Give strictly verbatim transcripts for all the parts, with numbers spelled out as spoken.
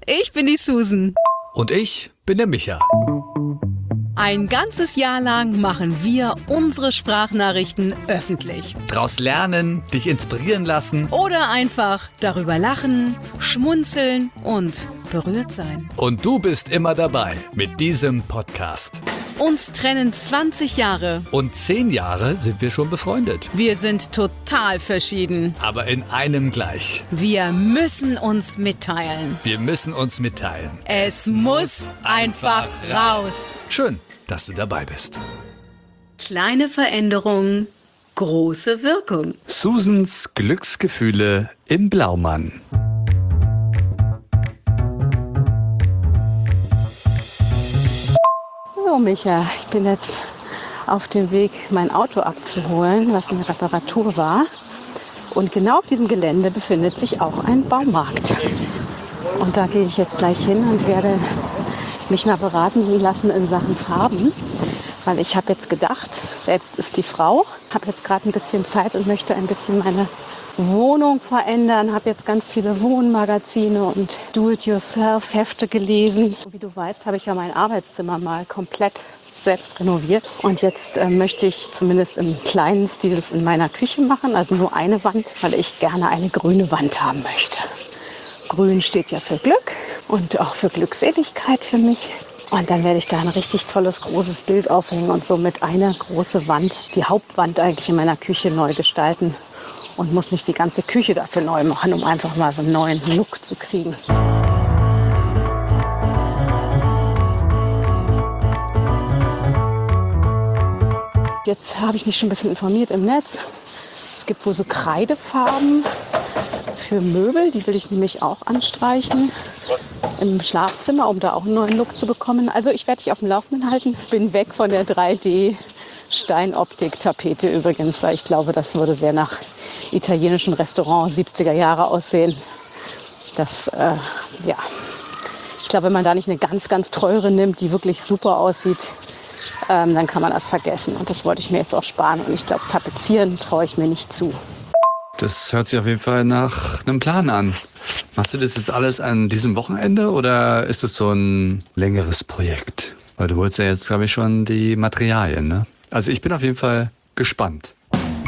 ich bin die Susan. Und ich bin der Micha. Ein ganzes Jahr lang machen wir unsere Sprachnachrichten öffentlich. Draus lernen, dich inspirieren lassen. Oder einfach darüber lachen, schmunzeln und berührt sein. Und du bist immer dabei mit diesem Podcast. Uns trennen zwanzig Jahre. Und zehn Jahre sind wir schon befreundet. Wir sind total verschieden. Aber in einem gleich. Wir müssen uns mitteilen. Wir müssen uns mitteilen. Es muss einfach raus. Schön, dass du dabei bist. Kleine Veränderung, große Wirkung. Susans Glücksgefühle im Blaumann. So, Micha, ich bin jetzt auf dem Weg, mein Auto abzuholen, was in Reparatur war. Und genau auf diesem Gelände befindet sich auch ein Baumarkt. Und da gehe ich jetzt gleich hin und werde mich mal beraten lassen in Sachen Farben. Weil ich habe jetzt gedacht, selbst ist die Frau, habe jetzt gerade ein bisschen Zeit und möchte ein bisschen meine Wohnung verändern. Habe jetzt ganz viele Wohnmagazine und Do-it-yourself-Hefte gelesen. Wie du weißt, habe ich ja mein Arbeitszimmer mal komplett selbst renoviert. Und jetzt äh, möchte ich zumindest im kleinen Stil das in meiner Küche machen. Also nur eine Wand, weil ich gerne eine grüne Wand haben möchte. Grün steht ja für Glück und auch für Glückseligkeit für mich. Und dann werde ich da ein richtig tolles, großes Bild aufhängen und somit eine große Wand, die Hauptwand eigentlich in meiner Küche neu gestalten. Und muss nicht die ganze Küche dafür neu machen, um einfach mal so einen neuen Look zu kriegen. Jetzt habe ich mich schon ein bisschen informiert im Netz. Es gibt wohl so Kreidefarben für Möbel, die will ich nämlich auch anstreichen im Schlafzimmer, um da auch einen neuen Look zu bekommen. Also ich werde dich auf dem Laufenden halten. Bin weg von der drei D Steinoptik-Tapete übrigens, weil ich glaube, das würde sehr nach italienischen Restaurant siebziger Jahre aussehen. Das, äh, ja, ich glaube, wenn man da nicht eine ganz, ganz teure nimmt, die wirklich super aussieht, ähm, dann kann man das vergessen. Und das wollte ich mir jetzt auch sparen. Und ich glaube, tapezieren traue ich mir nicht zu. Das hört sich auf jeden Fall nach einem Plan an. Machst du das jetzt alles an diesem Wochenende oder ist es so ein längeres Projekt? Weil du holst ja jetzt, glaube ich, schon die Materialien, ne? Also ich bin auf jeden Fall gespannt.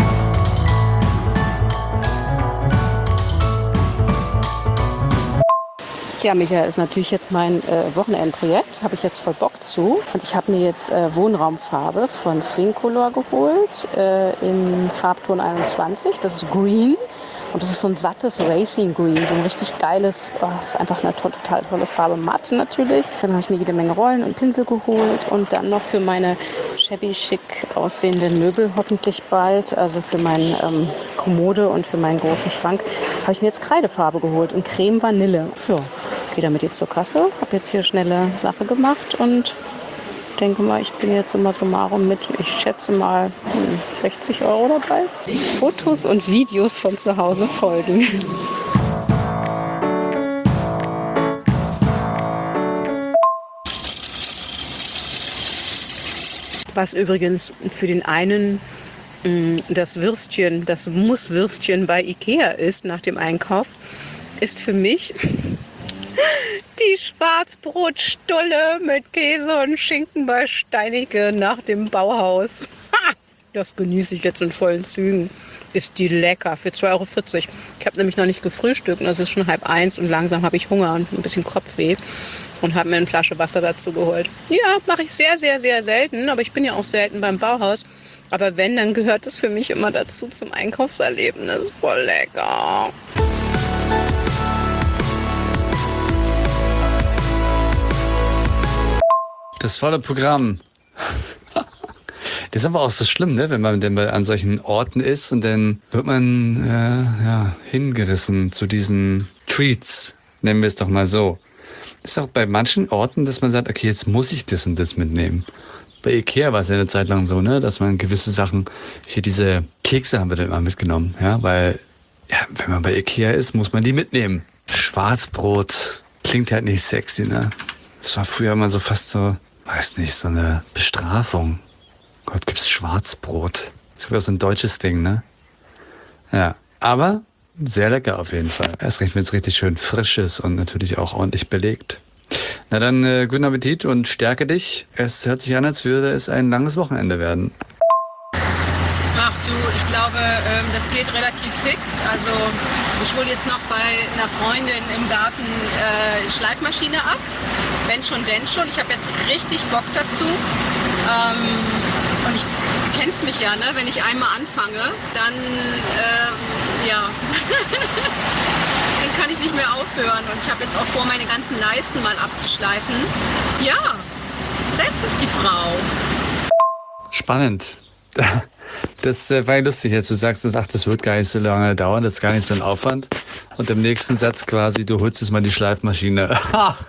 Ja, Micha, ist natürlich jetzt mein äh, Wochenendprojekt. Habe ich jetzt voll Bock zu. Und ich habe mir jetzt äh, Wohnraumfarbe von Swing Color geholt äh, im Farbton einundzwanzig. Das ist Green. Und das ist so ein sattes Racing Green, so ein richtig geiles, oh, ist einfach eine to- total tolle Farbe, matt natürlich. Dann habe ich mir jede Menge Rollen und Pinsel geholt und dann noch für meine shabby schick aussehenden Möbel hoffentlich bald, also für meine ähm, Kommode und für meinen großen Schrank, habe ich mir jetzt Kreidefarbe geholt und Creme Vanille. Ja, gehe damit jetzt zur Kasse, habe jetzt hier schnelle Sache gemacht und denke mal, ich bin jetzt immer summarum mit, ich schätze mal, hm, sechzig Euro dabei. Fotos und Videos von zu Hause folgen. Was übrigens für den einen mh, das Würstchen, das Musswürstchen bei Ikea ist nach dem Einkauf, ist für mich die Schwarzbrotstulle mit Käse und Schinken bei Steinige nach dem Bauhaus. Ha! Das genieße ich jetzt in vollen Zügen. Ist die lecker für zwei Euro vierzig. Ich habe nämlich noch nicht gefrühstückt und es ist schon halb eins und langsam habe ich Hunger und ein bisschen Kopfweh und habe mir eine Flasche Wasser dazu geholt. Ja, mache ich sehr, sehr, sehr selten, aber ich bin ja auch selten beim Bauhaus. Aber wenn, dann gehört es für mich immer dazu zum Einkaufserlebnis. Voll lecker. Das volle Programm. Das ist aber auch so schlimm, ne? Wenn man denn mal an solchen Orten ist und dann wird man äh, ja, hingerissen zu diesen Treats, nennen wir es doch mal so. Das ist auch bei manchen Orten, dass man sagt, okay, jetzt muss ich das und das mitnehmen. Bei Ikea war es ja eine Zeit lang so, ne, dass man gewisse Sachen, hier diese Kekse haben wir dann mal mitgenommen, ja, weil, ja, wenn man bei Ikea ist, muss man die mitnehmen. Schwarzbrot klingt halt nicht sexy, ne? Das war früher immer so fast so, weiß nicht, so eine Bestrafung. Gott, gibt's Schwarzbrot. Das ist ja so ein deutsches Ding, ne? Ja, aber sehr lecker auf jeden Fall. Erst recht, wenn es richtig schön frisch ist und natürlich auch ordentlich belegt. Na dann, äh, guten Appetit und stärke dich. Es hört sich an, als würde es ein langes Wochenende werden. Ach du, ich glaube, ähm, das geht relativ fix. Also ich hole jetzt noch bei einer Freundin im Garten äh, Schleifmaschine ab. Wenn schon, denn schon. Ich habe jetzt richtig Bock dazu. Ähm, und ich, du kennst mich ja, ne? Wenn ich einmal anfange, dann, ähm, ja, dann kann ich nicht mehr aufhören. Und ich habe jetzt auch vor, meine ganzen Leisten mal abzuschleifen. Ja, selbst ist die Frau. Spannend. Das äh, war ja lustig, jetzt du sagst, du sagst, das wird gar nicht so lange dauern, das ist gar nicht so ein Aufwand. Und im nächsten Satz quasi, du holst jetzt mal die Schleifmaschine.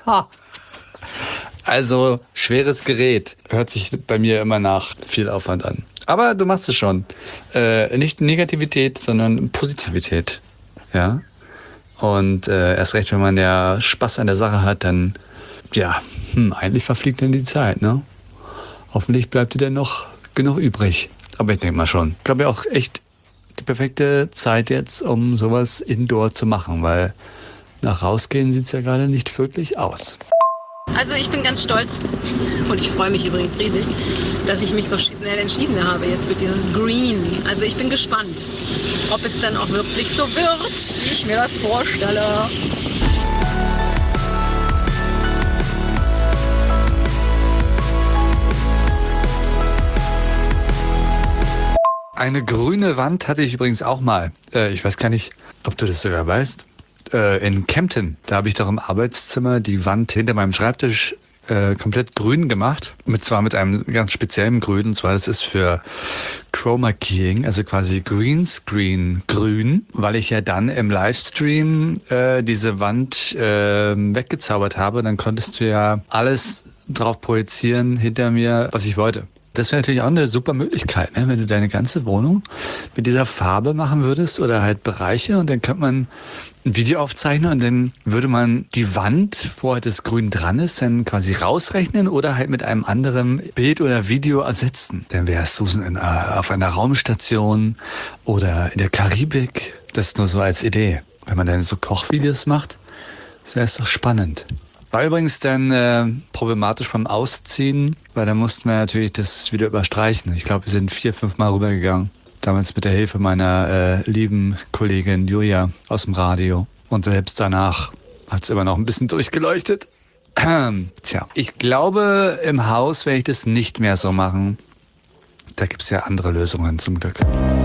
Also, schweres Gerät. Hört sich bei mir immer nach viel Aufwand an. Aber du machst es schon. Äh, nicht Negativität, sondern Positivität. Ja. Und äh, erst recht, wenn man ja Spaß an der Sache hat, dann, ja, hm, eigentlich verfliegt dann die Zeit, ne? Hoffentlich bleibt dir dann noch genug übrig. Aber ich denke mal schon. Ich glaube ja auch echt die perfekte Zeit jetzt, um sowas indoor zu machen, weil nach rausgehen sieht es ja gerade nicht wirklich aus. Also ich bin ganz stolz und ich freue mich übrigens riesig, dass ich mich so schnell entschieden habe jetzt mit dieses Green. Also ich bin gespannt, ob es dann auch wirklich so wird, wie ich mir das vorstelle. Eine grüne Wand hatte ich übrigens auch mal. Äh, ich weiß gar nicht, ob du das sogar weißt. Äh, in Kempten, da habe ich doch im Arbeitszimmer die Wand hinter meinem Schreibtisch äh, komplett grün gemacht. Mit zwar mit einem ganz speziellen Grün. Und zwar, das ist für Chroma Keying, also quasi Greenscreen grün, weil ich ja dann im Livestream äh, diese Wand äh, weggezaubert habe. Dann konntest du ja alles drauf projizieren hinter mir, was ich wollte. Das wäre natürlich auch eine super Möglichkeit, ne? Wenn du deine ganze Wohnung mit dieser Farbe machen würdest oder halt Bereiche und dann könnte man ein Video aufzeichnen und dann würde man die Wand, wo halt das Grün dran ist, dann quasi rausrechnen oder halt mit einem anderen Bild oder Video ersetzen. Dann wäre Susan in, äh, auf einer Raumstation oder in der Karibik. Das nur so als Idee. Wenn man dann so Kochvideos macht, wäre es doch spannend. War übrigens dann äh, problematisch beim Ausziehen, weil da mussten wir natürlich das wieder überstreichen. Ich glaube, wir sind vier, fünf Mal rübergegangen. Damals mit der Hilfe meiner äh, lieben Kollegin Julia aus dem Radio. Und selbst danach hat es immer noch ein bisschen durchgeleuchtet. Tja, ich glaube, im Haus werde ich das nicht mehr so machen. Da gibt es ja andere Lösungen zum Glück.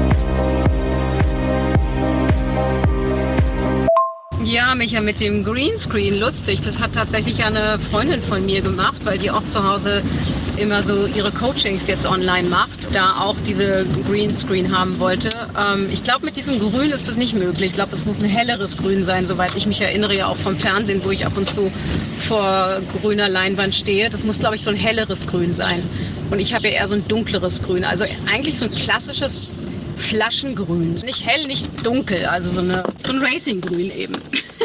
Ja, Micha, mit dem Greenscreen, lustig. Das hat tatsächlich eine Freundin von mir gemacht, weil die auch zu Hause immer so ihre Coachings jetzt online macht, da auch diese Greenscreen haben wollte. Ähm, ich glaube, mit diesem Grün ist das nicht möglich. Ich glaube, es muss ein helleres Grün sein, soweit ich mich erinnere, ja auch vom Fernsehen, wo ich ab und zu vor grüner Leinwand stehe. Das muss, glaube ich, so ein helleres Grün sein. Und ich habe ja eher so ein dunkleres Grün. Also eigentlich so ein klassisches Flaschengrün. Nicht hell, nicht dunkel, also so, eine, so ein Racinggrün eben.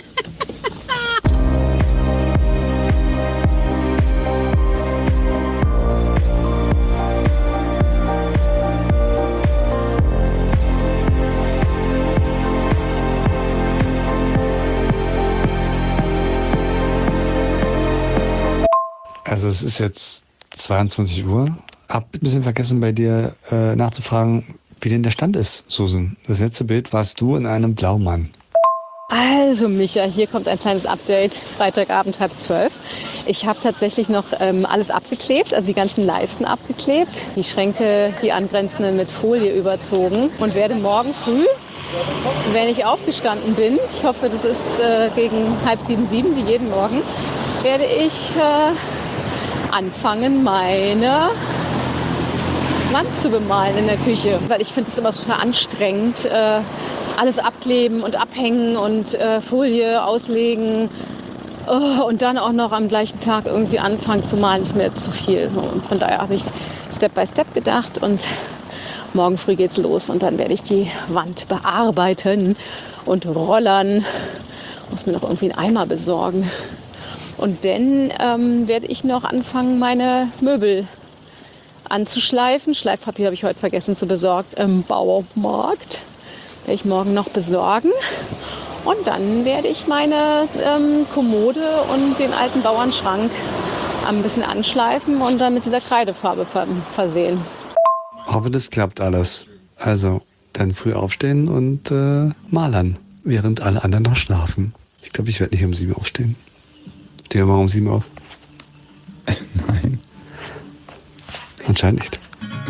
Also es ist jetzt zweiundzwanzig Uhr. Hab ein bisschen vergessen bei dir äh, nachzufragen, wie denn der Stand ist, Susan. Das letzte Bild warst du in einem Blaumann. Also Micha, hier kommt ein kleines Update, Freitagabend halb zwölf. Ich habe tatsächlich noch ähm, alles abgeklebt, also die ganzen Leisten abgeklebt, die Schränke, die angrenzenden mit Folie überzogen und werde morgen früh, wenn ich aufgestanden bin, ich hoffe, das ist äh, gegen halb sieben, sieben, wie jeden Morgen, werde ich äh, anfangen, meine Wand zu bemalen in der Küche, weil ich finde es immer total anstrengend, äh, alles abkleben und abhängen und äh, Folie auslegen oh, und dann auch noch am gleichen Tag irgendwie anfangen zu malen, ist mir zu viel. Und von daher habe ich Step by Step gedacht und morgen früh geht's los und dann werde ich die Wand bearbeiten und rollern. Muss mir noch irgendwie einen Eimer besorgen. Und dann ähm, werde ich noch anfangen, meine Möbel anzuschleifen. Schleifpapier habe ich heute vergessen zu besorgen im Baumarkt. Werde ich morgen noch besorgen. Und dann werde ich meine ähm, Kommode und den alten Bauernschrank ein bisschen anschleifen und dann mit dieser Kreidefarbe ver- versehen. Hoffe, das klappt alles. Also, dann früh aufstehen und äh, malern, während alle anderen noch schlafen. Ich glaube, ich werde nicht um sieben aufstehen. Stehen wir mal um sieben auf? Nein. Anscheinend nicht.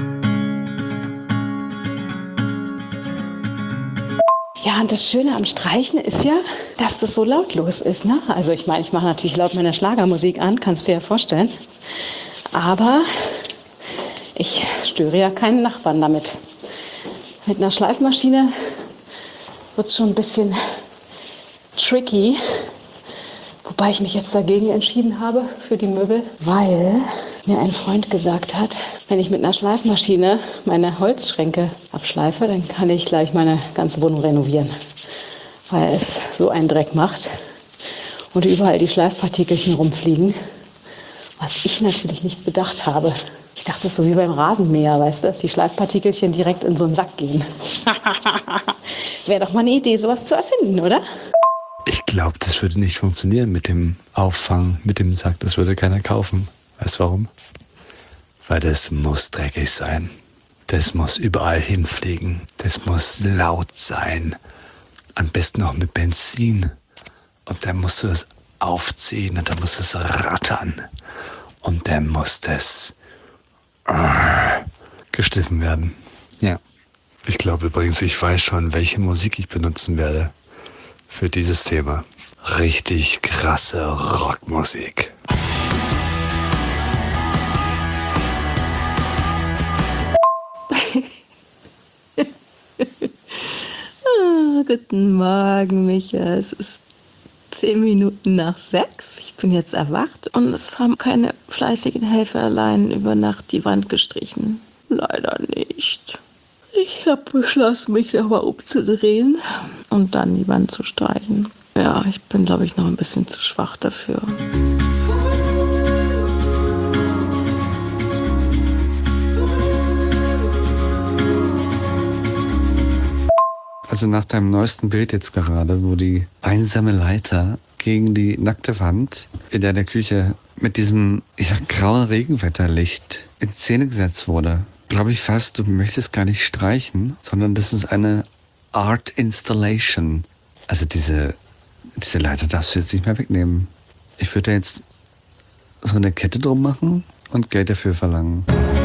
Ja, und das Schöne am Streichen ist ja, dass das so lautlos ist, ne? Also ich meine, ich mache natürlich laut meine Schlagermusik an, kannst du dir ja vorstellen. Aber ich störe ja keinen Nachbarn damit. Mit einer Schleifmaschine wird es schon ein bisschen tricky. Wobei ich mich jetzt dagegen entschieden habe für die Möbel, weil mir ein Freund gesagt hat, wenn ich mit einer Schleifmaschine meine Holzschränke abschleife, dann kann ich gleich meine ganze Wohnung renovieren, weil es so einen Dreck macht und überall die Schleifpartikelchen rumfliegen, was ich natürlich nicht bedacht habe. Ich dachte, es ist so wie beim Rasenmäher, weißt du, dass die Schleifpartikelchen direkt in so einen Sack gehen. Wäre doch mal eine Idee, sowas zu erfinden, oder? Ich glaube, das würde nicht funktionieren mit dem Auffangen, mit dem Sack. Das würde keiner kaufen. Weißt du warum? Weil das muss dreckig sein. Das muss überall hinfliegen. Das muss laut sein. Am besten auch mit Benzin. Und dann musst du es aufziehen und dann muss es rattern. Und dann muss das äh, geschliffen werden. Ja. Ich glaube übrigens, ich weiß schon, welche Musik ich benutzen werde für dieses Thema. Richtig krasse Rockmusik. Ah, guten Morgen, Micha. Es ist zehn Minuten nach sechs. Ich bin jetzt erwacht und es haben keine fleißigen Helferlein über Nacht die Wand gestrichen. Leider nicht. Ich habe beschlossen, mich nochmal umzudrehen und dann die Wand zu streichen. Ja, ich bin, glaube ich, noch ein bisschen zu schwach dafür. Also nach deinem neuesten Bild jetzt gerade, wo die einsame Leiter gegen die nackte Wand in deiner Küche mit diesem ja, grauen Regenwetterlicht in Szene gesetzt wurde, glaube ich fast, du möchtest gar nicht streichen, sondern das ist eine Art Installation. Also diese, diese Leiter darfst du jetzt nicht mehr wegnehmen. Ich würde jetzt so eine Kette drum machen und Geld dafür verlangen.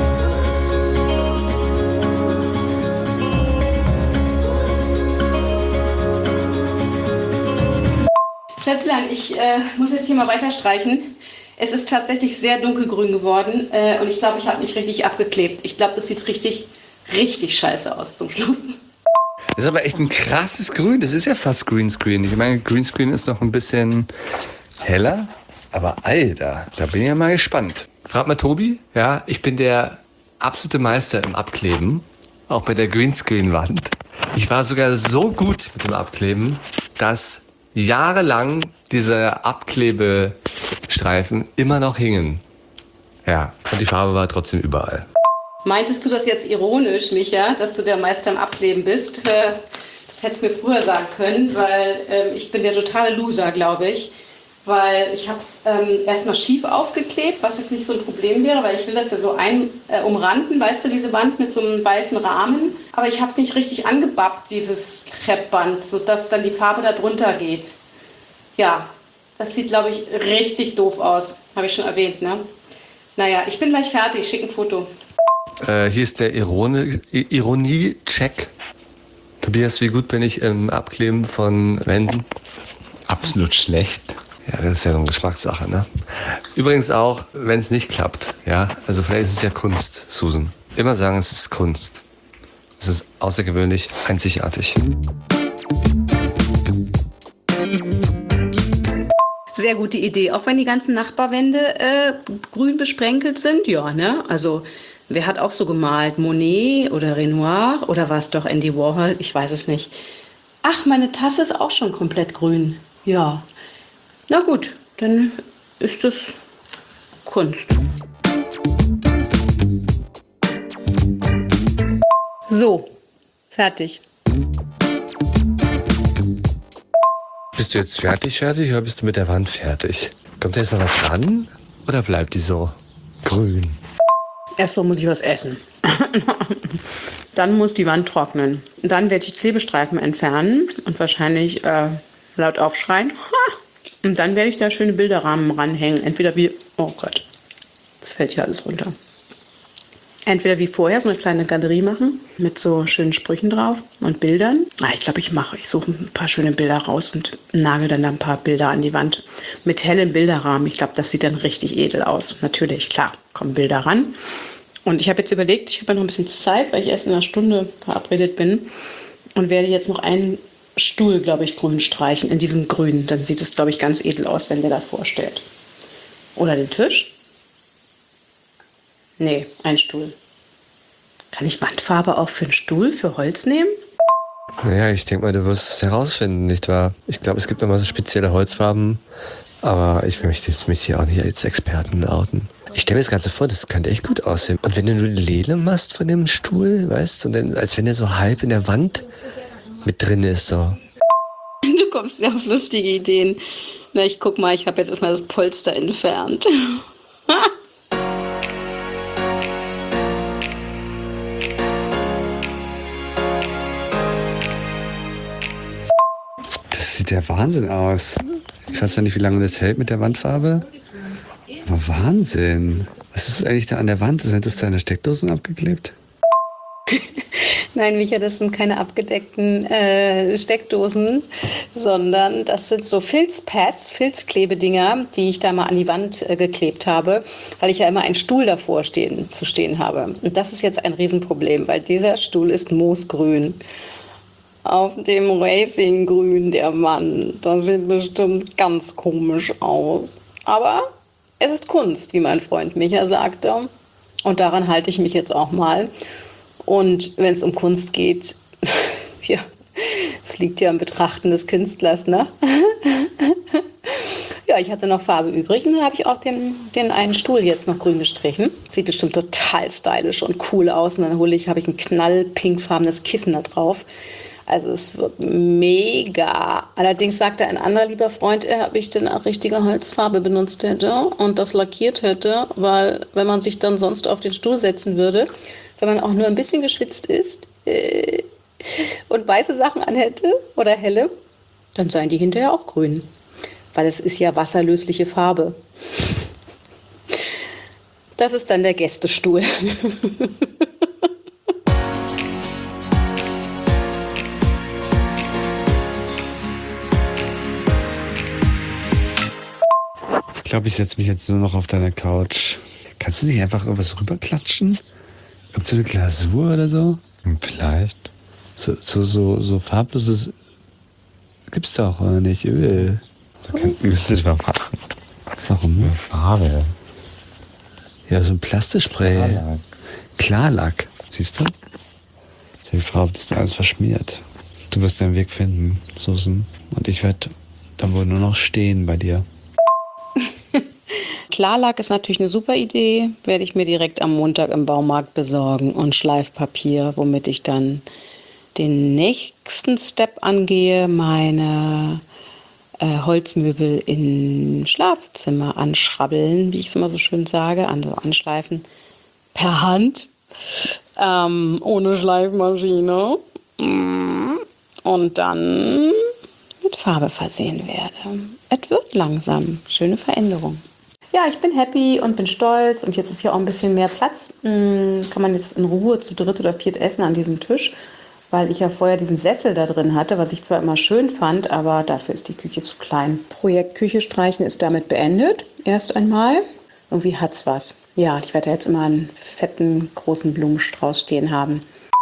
Schätzlein, ich äh, muss jetzt hier mal weiter streichen. Es ist tatsächlich sehr dunkelgrün geworden äh, und ich glaube, ich habe mich richtig abgeklebt. Ich glaube, das sieht richtig, richtig scheiße aus zum Schluss. Das ist aber echt ein krasses Grün. Das ist ja fast Greenscreen. Ich meine, Greenscreen ist noch ein bisschen heller. Aber Alter, da bin ich ja mal gespannt. Frag mal Tobi. Ja, ich bin der absolute Meister im Abkleben. Auch bei der Greenscreen-Wand. Ich war sogar so gut mit dem Abkleben, dass jahrelang diese Abklebestreifen immer noch hingen. Ja, und die Farbe war trotzdem überall. Meintest du das jetzt ironisch, Micha, dass du der Meister im Abkleben bist? Äh, das hättest du mir früher sagen können, weil äh, ich bin der totale Loser, glaube ich. Weil ich habe es ähm, erstmal schief aufgeklebt, was jetzt nicht so ein Problem wäre, weil ich will das ja so ein, äh, umranden, weißt du, diese Wand mit so einem weißen Rahmen. Aber ich habe es nicht richtig angebappt, dieses Kreppband, sodass dann die Farbe da drunter geht. Ja, das sieht, glaube ich, richtig doof aus. Habe ich schon erwähnt, ne? Naja, ich bin gleich fertig, ich schicke ein Foto. Äh, hier ist der Irone- Ironie-Check. Tobias, wie gut bin ich im Abkleben von Wänden? Absolut schlecht. Ja, das ist ja eine Geschmackssache, ne? Übrigens auch, wenn es nicht klappt, ja, also vielleicht ist es ja Kunst, Susan. Immer sagen, es ist Kunst. Es ist außergewöhnlich, einzigartig. Sehr gute Idee, auch wenn die ganzen Nachbarwände äh, grün besprenkelt sind, ja, ne? Also, wer hat auch so gemalt? Monet oder Renoir oder war es doch Andy Warhol? Ich weiß es nicht. Ach, meine Tasse ist auch schon komplett grün. Ja. Na gut, dann ist es Kunst. So, fertig. Bist du jetzt fertig, fertig oder bist du mit der Wand fertig? Kommt da jetzt noch was ran oder bleibt die so grün? Erstmal muss ich was essen. Dann muss die Wand trocknen. Dann werde ich Klebestreifen entfernen und wahrscheinlich äh, laut aufschreien. Ha! Und dann werde ich da schöne Bilderrahmen ranhängen. Entweder wie... Oh Gott, das fällt hier alles runter. Entweder wie vorher so eine kleine Galerie machen mit so schönen Sprüchen drauf und Bildern. Ah, ich glaube, ich mache, ich suche ein paar schöne Bilder raus und nagel dann da ein paar Bilder an die Wand mit hellem Bilderrahmen. Ich glaube, das sieht dann richtig edel aus. Natürlich, klar, kommen Bilder ran. Und ich habe jetzt überlegt, ich habe ja noch ein bisschen Zeit, weil ich erst in einer Stunde verabredet bin und werde jetzt noch einen Stuhl, glaube ich, grün streichen, in diesem Grün. Dann sieht es, glaube ich, ganz edel aus, wenn der da vorstellt. Oder den Tisch. Nee, ein Stuhl. Kann ich Wandfarbe auch für einen Stuhl, für Holz nehmen? Naja, ich denke mal, du wirst es herausfinden, nicht wahr? Ich glaube, es gibt immer so spezielle Holzfarben, aber ich möchte mich hier auch nicht als Experten outen. Ich stelle mir das Ganze vor, das könnte echt gut aussehen. Und wenn du nur die Lehne machst von dem Stuhl, weißt du, und dann, als wenn der so halb in der Wand mit drin ist, so. Du kommst ja auf lustige Ideen. Na, ich guck mal, ich habe jetzt erstmal das Polster entfernt. Das sieht ja Wahnsinn aus. Ich weiß ja nicht, wie lange das hält mit der Wandfarbe. Aber Wahnsinn. Was ist eigentlich da an der Wand? Sind das deine Steckdosen abgeklebt? Nein, Micha, das sind keine abgedeckten äh, Steckdosen, sondern das sind so Filzpads, Filzklebedinger, die ich da mal an die Wand äh, geklebt habe, weil ich ja immer einen Stuhl davor stehen, zu stehen habe. Und das ist jetzt ein Riesenproblem, weil dieser Stuhl ist moosgrün. Auf dem Racinggrün der Mann. Das sieht bestimmt ganz komisch aus. Aber es ist Kunst, wie mein Freund Micha sagte. Und daran halte ich mich jetzt auch mal. Und wenn es um Kunst geht, ja, es liegt ja im Betrachten des Künstlers, ne? Ja, ich hatte noch Farbe übrig und dann habe ich auch den, den einen Stuhl jetzt noch grün gestrichen. Sieht bestimmt total stylisch und cool aus. Und dann hole ich, habe ich ein knallpinkfarbenes Kissen da drauf. Also es wird mega. Allerdings sagte ein anderer lieber Freund, er, ob ich denn auch richtige Holzfarbe benutzt hätte und das lackiert hätte, weil wenn man sich dann sonst auf den Stuhl setzen würde, wenn man auch nur ein bisschen geschwitzt ist äh, und weiße Sachen anhätte oder helle, dann seien die hinterher auch grün, weil es ist ja wasserlösliche Farbe. Das ist dann der Gästestuhl. Ich glaube, ich setze mich jetzt nur noch auf deiner Couch. Kannst du nicht einfach irgendwas rüberklatschen? Irgend so eine Glasur oder so? Vielleicht. So, so, so, so farbloses gibt's doch, oder nicht? Öl. Müsste ich mal machen. Warum? Farbe. Ja, so ein Plastikspray. Klarlack. Klarlack. Siehst du? Die Frau hat das da alles verschmiert. Du wirst deinen Weg finden, Susan. Und ich werde dann wohl nur noch stehen bei dir. Klarlack ist natürlich eine super Idee. Werde ich mir direkt am Montag im Baumarkt besorgen. Und Schleifpapier, womit ich dann den nächsten Step angehe, meine äh, Holzmöbel im Schlafzimmer anschrabbeln, wie ich es immer so schön sage, also anschleifen per Hand, ähm, ohne Schleifmaschine. Und dann mit Farbe versehen werde. Es wird langsam. Schöne Veränderung. Ja, ich bin happy und bin stolz und jetzt ist ja auch ein bisschen mehr Platz. Hm, kann man jetzt in Ruhe zu dritt oder viert essen an diesem Tisch, weil ich ja vorher diesen Sessel da drin hatte, was ich zwar immer schön fand, aber dafür ist die Küche zu klein. Projekt Küche streichen ist damit beendet, erst einmal. Irgendwie hat's was. Ja, ich werde jetzt immer einen fetten, großen Blumenstrauß stehen haben.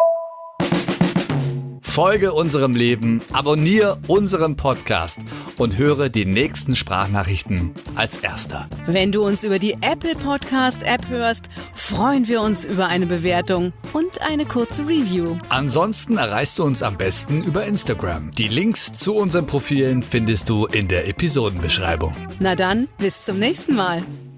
Folge unserem Leben, abonniere unseren Podcast und höre die nächsten Sprachnachrichten als Erster. Wenn du uns über die Apple Podcast App hörst, freuen wir uns über eine Bewertung und eine kurze Review. Ansonsten erreichst du uns am besten über Instagram. Die Links zu unseren Profilen findest du in der Episodenbeschreibung. Na dann, bis zum nächsten Mal.